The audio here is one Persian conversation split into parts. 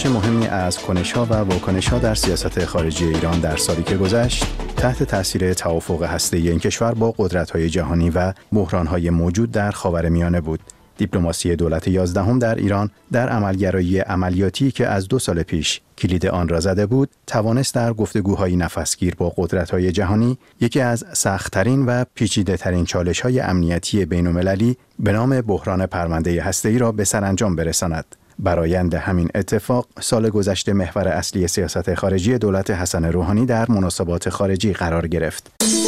بخش مهمی از کنش‌ها و واکنش‌ها در سیاست خارجی ایران در سالی که گذشت تحت تاثیر توافق هسته‌ای این کشور با قدرت‌های جهانی و بحران‌های موجود در خاورمیانه بود. دیپلماسی دولت 11 در ایران در عملگرایی عملیاتی که از 2 سال پیش کلید آن را زده بود، توانست در گفتگوهای نفسگیر با قدرت‌های جهانی یکی از سخت‌ترین و پیچیده‌ترین چالش‌های امنیتی بین‌المللی به نام بحران پرونده هسته‌ای را به سرانجام برساند. برآیند همین اتفاق سال گذشته محور اصلی سیاست خارجی دولت حسن روحانی در مناسبات خارجی قرار گرفت.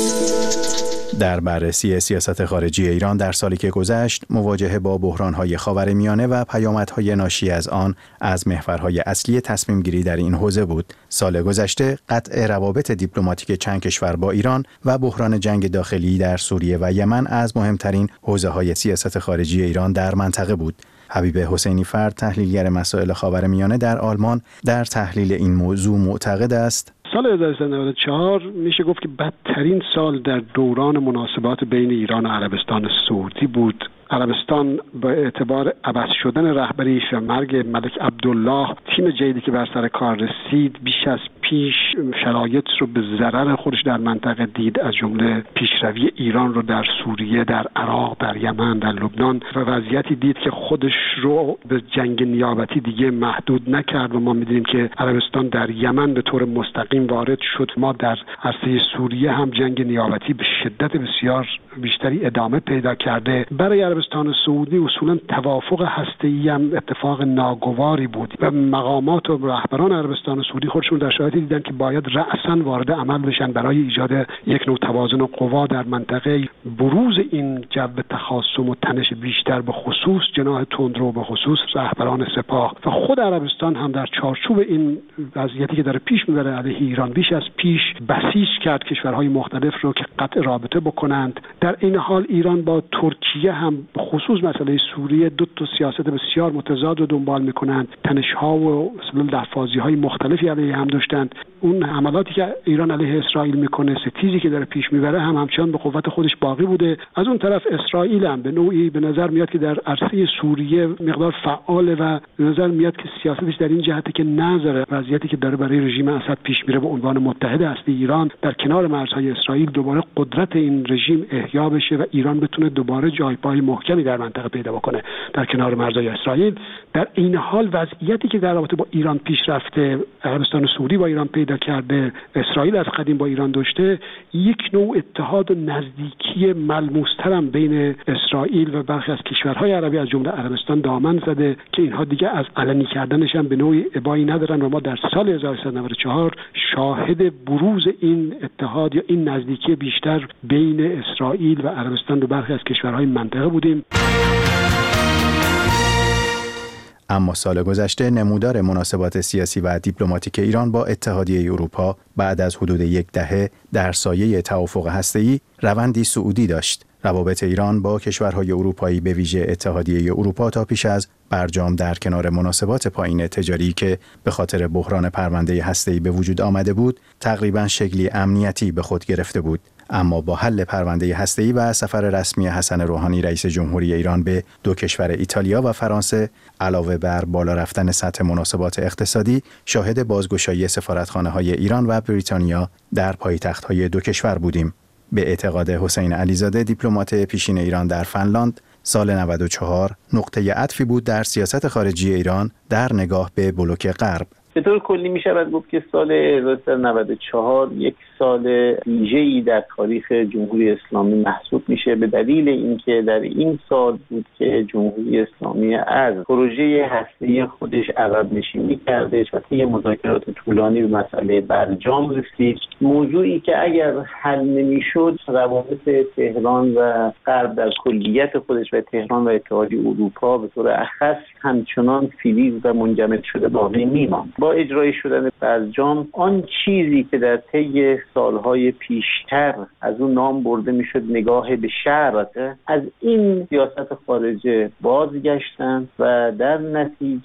در بررسی سیاست خارجی ایران در سالی که گذشت، مواجهه با بحران‌های خاورمیانه و پیامدهای ناشی از آن از محورهای اصلی تصمیم گیری در این حوزه بود. سال گذشته قطع روابط دیپلماتیک چند کشور با ایران و بحران جنگ داخلی در سوریه و یمن از مهمترین حوزه‌های سیاست خارجی ایران در منطقه بود. حبیب حسینی فرد، تحلیلگر مسائل خاورمیانه در آلمان، در تحلیل این موضوع معتقد است سال 1394 میشه گفت که بدترین سال در دوران مناسبات بین ایران و عربستان سعودی بود. عربستان به اعتبار عوض شدن رهبریش و مرگ ملک عبدالله، تیم جدیدی که بر سر کار رسید بیش از پیش شرایط رو به ضرر خودش در منطقه دید، از جمله پیشروی ایران رو در سوریه، در عراق، در یمن، در لبنان، و وضعیتی دید که خودش رو به جنگ نیابتی دیگه محدود نکرد و ما می‌دونیم که عربستان در یمن به طور مستقیم وارد شد. ما در عرصه سوریه هم جنگ نیابتی به شدت بسیار بیشتری ادامه پیدا کرده. برای عربستان سعودی اصولا توافق هسته‌ای هم اتفاق ناگواری بود و مقامات و رهبران عربستان سعودی خودشون در شرایطی دیدن که باید رأساً وارد عمل بشن برای ایجاد یک نوع توازن قوا در منطقه. بروز این جو تخاصم و تنش بیشتر، به خصوص جناح تندرو، به خصوص رهبران سپاه و خود عربستان هم در چارچوب این وضعیتی که داره پیش میبره علیه ایران بیش از پیش بسیج کرد کشورهای مختلف رو که قطع رابطه بکنند. در این حال ایران با ترکیه هم به خصوص مسئله سوریه دو تا سیاست بسیار متضاد رو دنبال میکنند. تنش‌ها و لفاظی‌های مختلفی علیه هم داشتند. اون حملاتی که ایران علیه اسرائیل میکنه، ستیزی که داره پیش میبره هم همچنان به قوت خودش باقی بوده. از اون طرف اسرائیل هم به نوعی به نظر میاد که در عرصه سوریه مقدار فعاله و به نظر میاد که سیاستش در این جهته که نظر وضعیتی که داره برای رژیم اسد پیش میره به عنوان متحد اصلی ایران در کنار مرزهای اسرائیل دوباره قدرت این رژیم احیا بشه و ایران بتونه دوباره جای پای محکمی در منطقه پیدا بکنه در کنار مرزهای اسرائیل. در این حال وضعیتی که در رابطه با ایران پیش رفته، عربستان سعودی با ایران پیدا کرده، اسرائیل از قدیم با ایران داشته، یک نوع اتحاد و نزدیکی ملموس‌تر هم بین اسرائیل و برخی از کشورهای عربی از جمله عربستان دامن زده که اینها دیگه از علنی کردنش هم به نوعی ابایی ندارن و ما در سال 1394 شاهد بروز این اتحاد یا این نزدیکی بیشتر بین اسرائیل و عربستان و برخی از کشورهای منطقه بودیم. اما سال گذشته نمودار مناسبات سیاسی و دیپلماتیک ایران با اتحادیه اروپا بعد از حدود 10 دهه در سایه توافق هسته‌ای روندی صعودی داشت. روابط ایران با کشورهای اروپایی به ویژه اتحادیه اروپا تا پیش از برجام در کنار مناسبات پایین تجاری که به خاطر بحران پرونده هسته‌ای به وجود آمده بود، تقریباً شکلی امنیتی به خود گرفته بود. اما با حل پرونده هسته‌ای و سفر رسمی حسن روحانی رئیس جمهوری ایران به 2 کشور ایتالیا و فرانسه، علاوه بر بالا رفتن سطح مناسبات اقتصادی، شاهد بازگشایی سفارتخانه‌های ایران و بریتانیا در پایتخت‌های 2 کشور بودیم. به اعتقاد حسین علیزاده، دیپلمات پیشین ایران در فنلاند، سال 94 نقطه عطفی بود در سیاست خارجی ایران در نگاه به بلوک غرب. به طور کلی می شود گفت که سال 1994 یک سال ویژه‌ای در تاریخ جمهوری اسلامی محسوب میشه، به دلیل اینکه در این سال بود که جمهوری اسلامی از پروژه هسته‌ای خودش عقب نشینی کردش و طی مذاکرات طولانی به مسئله برجام رسید. موضوعی که اگر حل نمیشد روابط تهران و غرب در کلیت خودش و تهران و اتحادیه اروپا به طور اخص همچنان فیلیز و منجمد شده باقی میماند. با اجرای شدن برجام آن چیزی که در طی سالهای پیشتر از اون نام برده میشد نگاه به شرق، از این سیاست خارجه بازگشتن و در نتیجه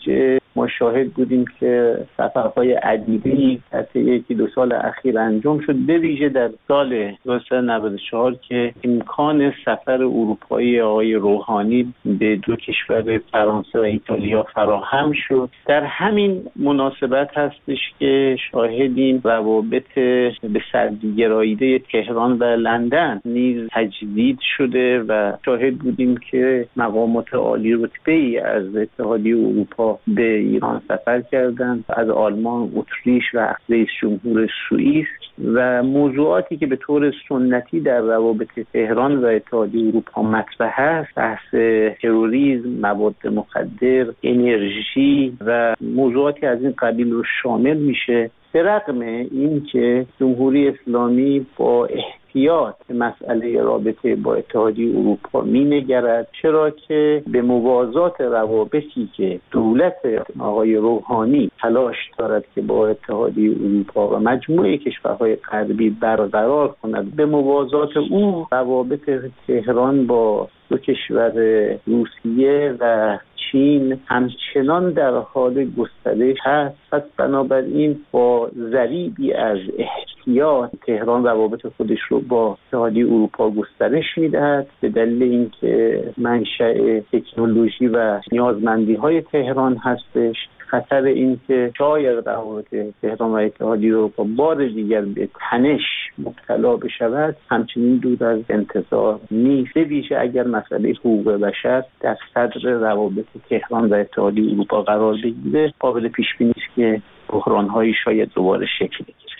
ما شاهد بودیم که سفرهای عدیدی در طی 1-2 سال اخیر انجام شد، به ویژه در سال 1994 که امکان سفر اروپایی آقای روحانی به 2 کشور فرانسه و ایتالیا فراهم شد. در همین مناسبت هستش که شاهدیم روابط به سردیگراییده تهران و لندن نیز تجدید شده و شاهد بودیم که مقامات عالی رتبه‌ای از اتحادیه اروپا به ایران سفر کردند، از آلمان، اتریش و رئیس جمهور سوئیس، و موضوعاتی که به طور سنتی در روابط تهران و اتحادیه اروپا مطرح است، بحث تروریسم، مواد مخدر، انرژی و موضوعاتی از این قبیل رو شامل میشه. به رغم این که جمهوری اسلامی با احتیاط مسئله رابطه با اتحادیه اروپا مینگرد، چرا که به موازات روابطی که دولت آقای روحانی تلاش دارد که با اتحادیه اروپا و مجموعه کشورهای غربی برقرار کند، به موازات او روابط تهران با 2 کشور روسیه و چین همچنان در حال گسترش هست. پس بنابراین با ضریبی از احتیاط تهران روابط خودش رو با اتحادیه اروپا گسترش میدهد، به دلیل اینکه منشأ تکنولوژی و نیازمندی‌های تهران هستش. خطر این که شاید روابط تهران و اتحادیه اروپا بار دیگر به تنش مبتلا بشود همچنین دور از انتظار نیست، به ویژه اگر مسئله حقوق بشر در صدر روابط تهران و اتحادیه اروپا قرار بگیره. قابل پیش بینی است که بحران‌هایی شاید دوباره شکل بگیره.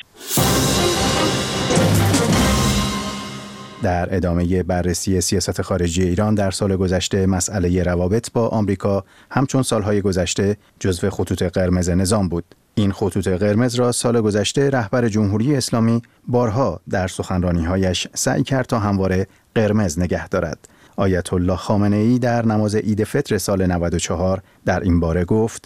در ادامه بررسی سیاست خارجی ایران در سال گذشته، مسئله روابط با آمریکا همچون سالهای گذشته جزو خطوط قرمز نظام بود. این خطوط قرمز را سال گذشته رهبر جمهوری اسلامی بارها در سخنرانی‌هایش سعی کرد تا همواره قرمز نگه دارد. آیت الله خامنه‌ای در نماز عید فطر سال 94 در این باره گفت: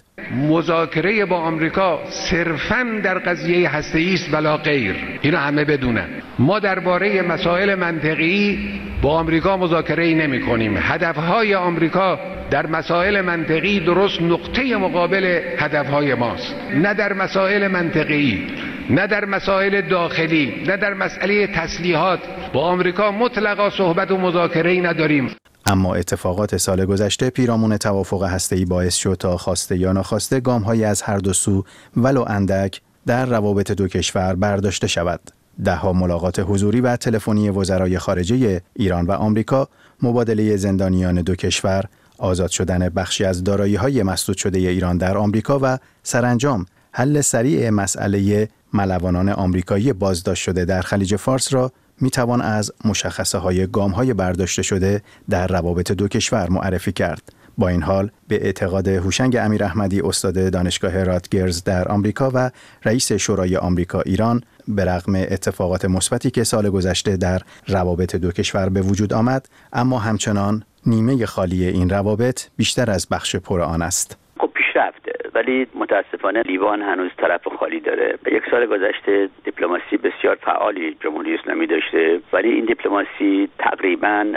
مذاکره با آمریکا صرفاً در قضیه هسته‌ای است ولا غیر. اینو همه بدونن. ما درباره مسائل منطقی با آمریکا مذاکره‌ای نمی‌کنیم. هدف‌های آمریکا در مسائل منطقی درست نقطه مقابل هدف‌های ماست. نه در مسائل منطقی، نه در مسائل داخلی، نه در مسئله تسلیحات با آمریکا مطلقاً صحبت و مذاکره‌ای نداریم. اما اتفاقات سال گذشته پیرامون توافق هسته‌ای باعث شد تا خواسته یا ناخواسته گام‌هایی از هر دو سو ولو اندک در روابط 2 کشور برداشته شود. 10 ملاقات حضوری و تلفنی وزرای خارجه ایران و آمریکا، مبادله زندانیان 2 کشور، آزاد شدن بخشی از دارایی‌های مسدود شده ایران در آمریکا و سرانجام حل سریع مسئله ملوانان آمریکایی بازداشت شده در خلیج فارس را میتوان از مشخصه‌های گام‌های برداشته شده در روابط 2 کشور معرفی کرد. با این حال به اعتقاد هوشنگ امیراحمدی، استاد دانشگاه راتگرز در آمریکا و رئیس شورای آمریکا ایران، به رغم اتفاقات مثبتی که سال گذشته در روابط 2 کشور به وجود آمد، اما همچنان نیمه خالی این روابط بیشتر از بخش پر آن است. رفته، ولی متاسفانه لیوان هنوز طرف خالی داره. 1 سال گذشته دیپلماسی بسیار فعالی جمهوری اسلامی داشته، ولی این دیپلماسی تقریباً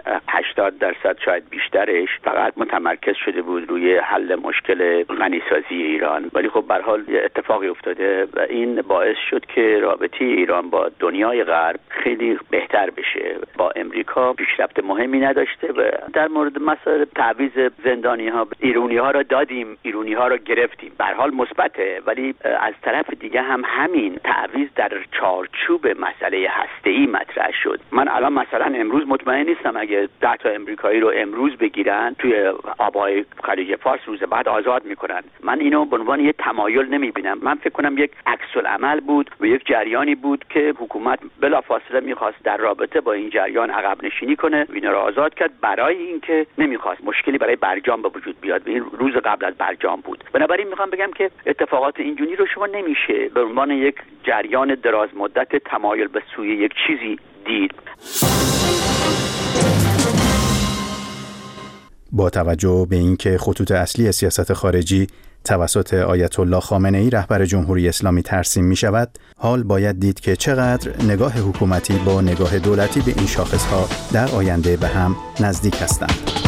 80% شاید بیشترش فقط متمرکز شده بود روی حل مشکل غنیسازی ایران. ولی خب به هر حال اتفاقی افتاده و این باعث شد که رابطه ایران با دنیای غرب خیلی بهتر بشه. با امریکا پیشرفت مهمی نداشته و در مورد مسائل تعویض زندانی‌ها ایرانی‌ها را دادیم، ایرانی‌ها را گرفتیم. به هر حال مثبته، ولی از طرف دیگه هم همین تعویض در چارچوب مسئله هسته‌ای مطرح شد. من الان مثلا امروز مطمئن نیستم اگه 10 تا امریکایی رو امروز بگیرن توی آبهای خلیج فارس روز بعد آزاد میکنن. من اینو به عنوان یه تمایل نمیبینم. من فکر کنم یک عکس العمل بود و یک جریانی بود که حکومت بلافاصله میخواست در رابطه با این جریان عقب نشینی کنه، اینا رو آزاد کرد برای اینکه نمیخواست مشکلی برای برجام به وجود بیاد. این روز قبل از برجام بود. بنابراین میخوام بگم که اتفاقات اینجوری رو شما نمیشه به عنوان یک جریان دراز مدت تمایل به سوی یک چیزی دید. با توجه به اینکه خطوط اصلی سیاست خارجی توسط آیت الله خامنه‌ای رهبر جمهوری اسلامی ترسیم می شود، حال باید دید که چقدر نگاه حکومتی با نگاه دولتی به این شاخصها در آینده به هم نزدیک هستند.